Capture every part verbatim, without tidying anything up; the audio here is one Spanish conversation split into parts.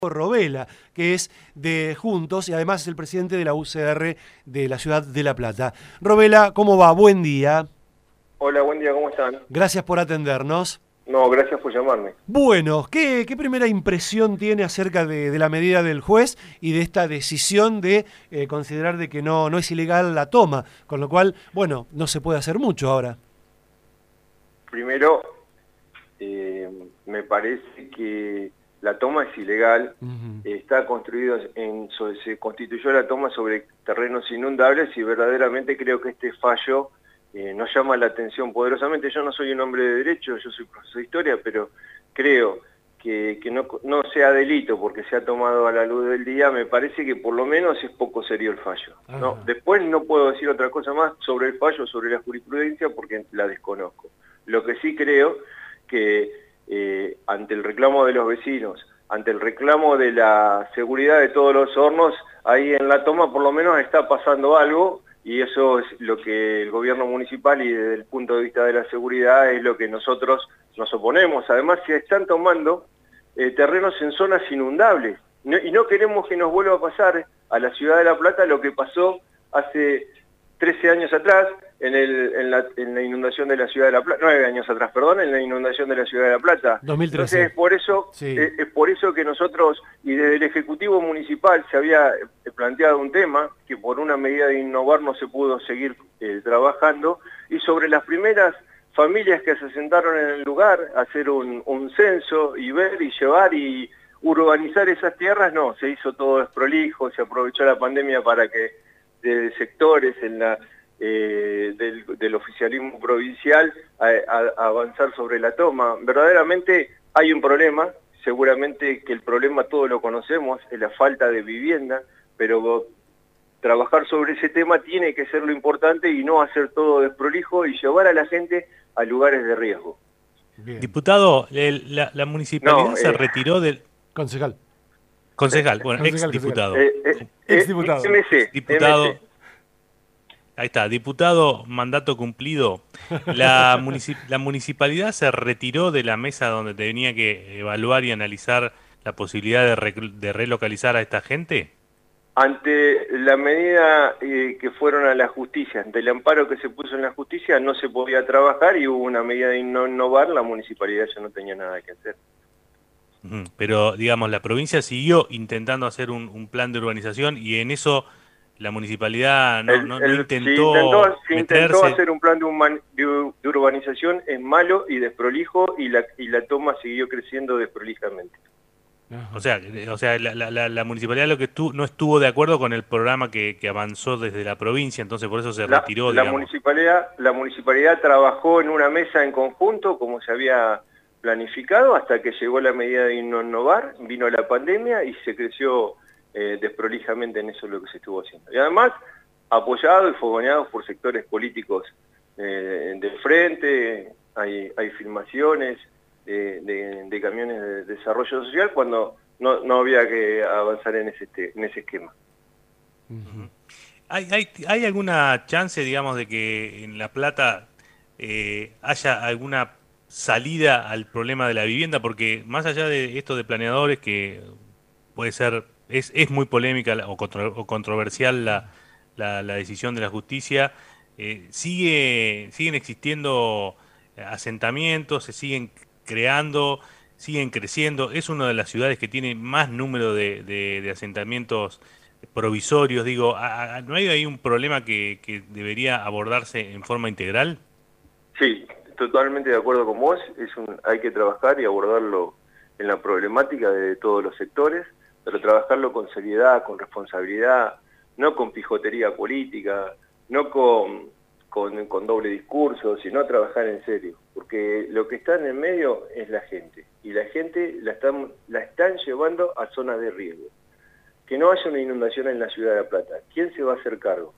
Robela, que es de Juntos y además es el presidente de la U C R de la ciudad de La Plata. Robela, ¿cómo va? Buen día. Hola, buen día, ¿cómo están? Gracias por atendernos. No, gracias por llamarme. Bueno, ¿qué, qué primera impresión tiene acerca de, de la medida del juez y de esta decisión de eh, considerar de que no, no es ilegal la toma? Con lo cual, bueno, no se puede hacer mucho ahora. Primero, eh, me parece que la toma es ilegal. Uh-huh. Está construido en, so, se constituyó la toma sobre terrenos inundables y verdaderamente creo que este fallo eh, nos llama la atención poderosamente. Yo no soy un hombre de derecho, yo soy profesor de historia, pero creo que, que no, no sea delito porque se ha tomado a la luz del día. Me parece que por lo menos es poco serio el fallo, ¿no? Después no puedo decir otra cosa más sobre el fallo, sobre la jurisprudencia, porque la desconozco. Lo que sí creo que eh, ante el reclamo de los vecinos, ante el reclamo de la seguridad de todos los hornos, ahí en la toma por lo menos está pasando algo, y eso es lo que el gobierno municipal y desde el punto de vista de la seguridad es lo que nosotros nos oponemos. Además se están tomando eh, terrenos en zonas inundables, no, y no queremos que nos vuelva a pasar a la ciudad de La Plata lo que pasó hace trece años atrás, en, el, en, la, en la inundación de la ciudad de La Plata, nueve años atrás, perdón, en la inundación de la ciudad de La Plata. dos mil trece. Entonces es por eso, sí. es, es por eso que nosotros, y desde el Ejecutivo Municipal se había planteado un tema, que por una medida de innovar no se pudo seguir eh, trabajando, y sobre las primeras familias que se asentaron en el lugar, hacer un, un censo y ver y llevar y urbanizar esas tierras, no, se hizo todo desprolijo, se aprovechó la pandemia para que de sectores en la eh, del, del oficialismo provincial a, a, a avanzar sobre la toma. Verdaderamente hay un problema, seguramente que el problema todos lo conocemos, es la falta de vivienda, pero trabajar sobre ese tema tiene que ser lo importante y no hacer todo desprolijo y llevar a la gente a lugares de riesgo. Bien. Diputado, el, la, la municipalidad no, se eh, retiró del... Concejal. Concejal, bueno, ex diputado. Eh, eh, ex diputado. M C, diputado. M C. Ahí está, diputado, mandato cumplido. La, municip la municipalidad se retiró de la mesa donde tenía que evaluar y analizar la posibilidad de, re de relocalizar a esta gente. Ante la medida eh, que fueron a la justicia, ante el amparo que se puso en la justicia, no se podía trabajar y hubo una medida de no innovar, la municipalidad ya no tenía nada que hacer. Pero, digamos, la provincia siguió intentando hacer un, un plan de urbanización y en eso la municipalidad no, el, no, el, no intentó si intentó, si meterse. intentó hacer un plan de, human, de, de urbanización, es malo y desprolijo, y la, y la toma siguió creciendo desprolijamente. O sea, o sea la, la, la municipalidad lo que estuvo, no estuvo de acuerdo con el programa que, que avanzó desde la provincia, entonces por eso se la, retiró, la digamos. Municipalidad, la municipalidad trabajó en una mesa en conjunto, como se había planificado, hasta que llegó la medida de no innovar, vino la pandemia y se creció eh, desprolijamente en eso lo que se estuvo haciendo. Y además, apoyado y fogoneado por sectores políticos eh, del frente, hay, hay filmaciones de, de, de camiones de desarrollo social cuando no, no había que avanzar en ese, en ese esquema. Uh-huh. ¿Hay, hay, ¿Hay alguna chance, digamos, de que en La Plata eh, haya alguna salida al problema de la vivienda? Porque más allá de esto de planeadores, que puede ser, es, es muy polémica o, contro, o controversial la, la, la decisión de la justicia, eh, sigue, siguen existiendo asentamientos, se siguen creando, siguen creciendo. Es una de las ciudades que tiene más número de, de, de asentamientos provisorios. Digo, ¿no hay ahí un problema que, que debería abordarse en forma integral? Sí, totalmente de acuerdo con vos. Es un, hay que trabajar y abordarlo en la problemática de todos los sectores, pero trabajarlo con seriedad, con responsabilidad, no con pijotería política, no con, con, con doble discurso, sino trabajar en serio. Porque lo que está en el medio es la gente, y la gente la están, la están llevando a zonas de riesgo. Que no haya una inundación en la ciudad de La Plata, ¿quién se va a hacer cargo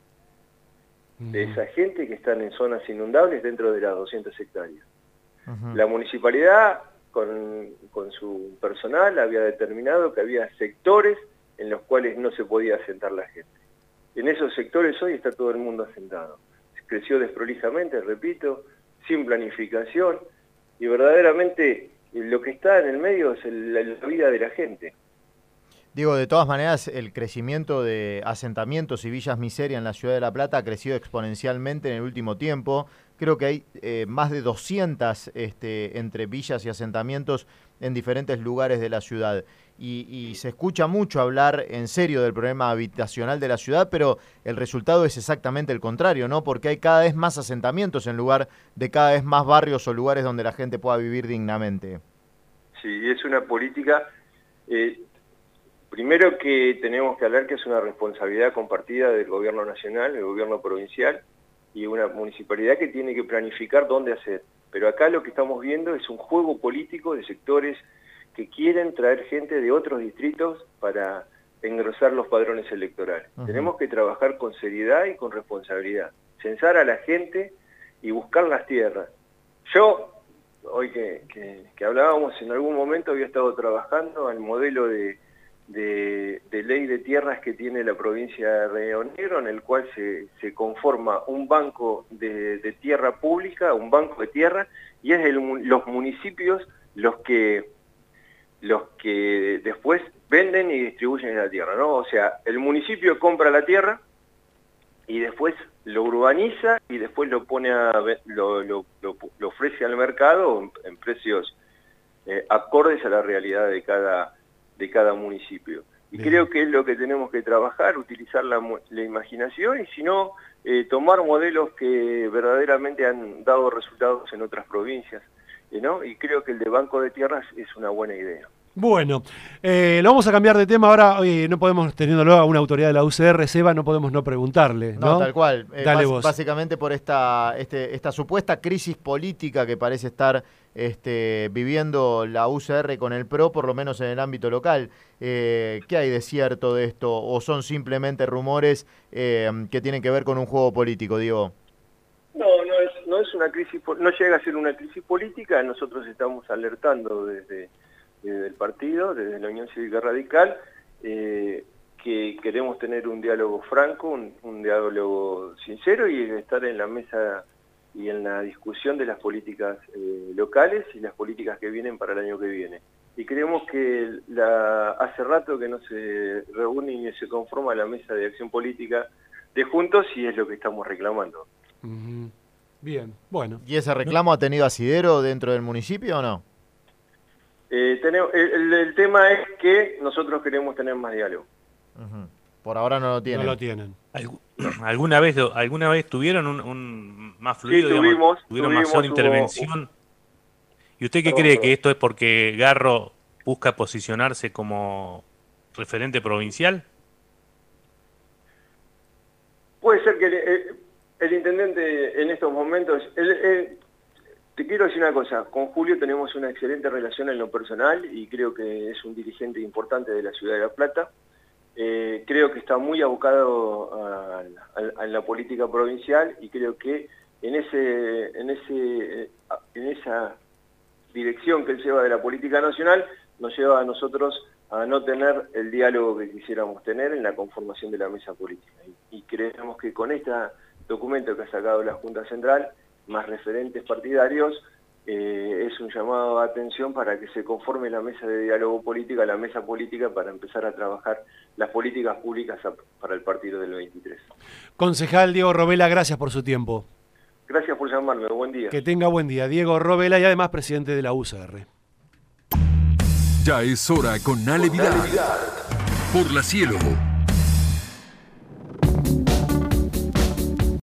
de esa gente que están en zonas inundables dentro de las doscientas hectáreas? Uh-huh. La municipalidad, con, con su personal, había determinado que había sectores en los cuales no se podía asentar la gente. En esos sectores hoy está todo el mundo asentado. Creció desprolijamente, repito, sin planificación, y verdaderamente lo que está en el medio es el, la vida de la gente. Digo, de todas maneras, el crecimiento de asentamientos y villas miseria en la ciudad de La Plata ha crecido exponencialmente en el último tiempo. Creo que hay eh, más de doscientas este, entre villas y asentamientos en diferentes lugares de la ciudad. Y, y se escucha mucho hablar en serio del problema habitacional de la ciudad, pero el resultado es exactamente el contrario, ¿no? Porque hay cada vez más asentamientos en lugar de cada vez más barrios o lugares donde la gente pueda vivir dignamente. Sí, es una política... Eh, Primero que tenemos que hablar que es una responsabilidad compartida del gobierno nacional, del gobierno provincial y una municipalidad que tiene que planificar dónde hacer. Pero acá lo que estamos viendo es un juego político de sectores que quieren traer gente de otros distritos para engrosar los padrones electorales. Uh-huh. Tenemos que trabajar con seriedad y con responsabilidad, censar a la gente y buscar las tierras. Yo, hoy que, que, que hablábamos, en algún momento había estado trabajando al modelo de De, de ley de tierras que tiene la provincia de Río Negro, en el cual se, se conforma un banco de, de tierra pública, un banco de tierra, y es el, los municipios los que, los que después venden y distribuyen la tierra, ¿no? O sea, el municipio compra la tierra y después lo urbaniza y después lo pone a, lo, lo, lo, lo ofrece al mercado en, en precios eh, acordes a la realidad de cada de cada municipio. Y Bien. Creo que es lo que tenemos que trabajar, utilizar la, la imaginación y si no, eh, tomar modelos que verdaderamente han dado resultados en otras provincias, eh, ¿no? Y creo que el de Banco de Tierras es una buena idea. Bueno, eh, lo vamos a cambiar de tema ahora. Oye, no podemos, teniéndolo a una autoridad de la U C R, Seba, no podemos no preguntarle, ¿no? No, tal cual. Eh, Dale bas, vos. Básicamente por esta, este, esta supuesta crisis política que parece estar este, viviendo la U C R con el P R O, por lo menos en el ámbito local. Eh, ¿Qué hay de cierto de esto? ¿O son simplemente rumores eh, que tienen que ver con un juego político, Diego? No, no es, no es una crisis, no llega a ser una crisis política. Nosotros estamos alertando desde... desde el partido, desde la Unión Cívica Radical, eh, que queremos tener un diálogo franco, un, un diálogo sincero y estar en la mesa y en la discusión de las políticas eh, locales y las políticas que vienen para el año que viene. Y creemos que la, hace rato que no se reúne y se conforma la mesa de acción política de Juntos y es lo que estamos reclamando. Uh-huh. Bien, bueno. ¿Y ese reclamo ha tenido asidero dentro del municipio o no? Eh, tenemos, el, el tema es que nosotros queremos tener más diálogo. Uh-huh. Por ahora no lo tienen. No lo tienen. ¿Alguna vez alguna vez tuvieron un, un más fluido, sí, digamos, tuvimos, tuvieron tuvimos, mayor hubo, intervención? Hubo. ¿Y usted qué no, cree? no. ¿Que esto es porque Garro busca posicionarse como referente provincial? Puede ser que el, el, el intendente en estos momentos... El, el, Te quiero decir una cosa, con Julio tenemos una excelente relación en lo personal y creo que es un dirigente importante de la ciudad de La Plata. Eh, creo que está muy abocado a, a, a la política provincial y creo que en, ese, en, ese, en esa dirección que él lleva de la política nacional nos lleva a nosotros a no tener el diálogo que quisiéramos tener en la conformación de la mesa política. Y, y creemos que con este documento que ha sacado la Junta Central, más referentes partidarios, eh, es un llamado de atención para que se conforme la mesa de diálogo política, la mesa política para empezar a trabajar las políticas públicas a, para el partido del veintitrés. Concejal Diego Robela, gracias por su tiempo. Gracias por llamarme, buen día. Que tenga buen día. Diego Robela y además presidente de la U C R. Ya es hora con Ale Vidal. Por la Cielo.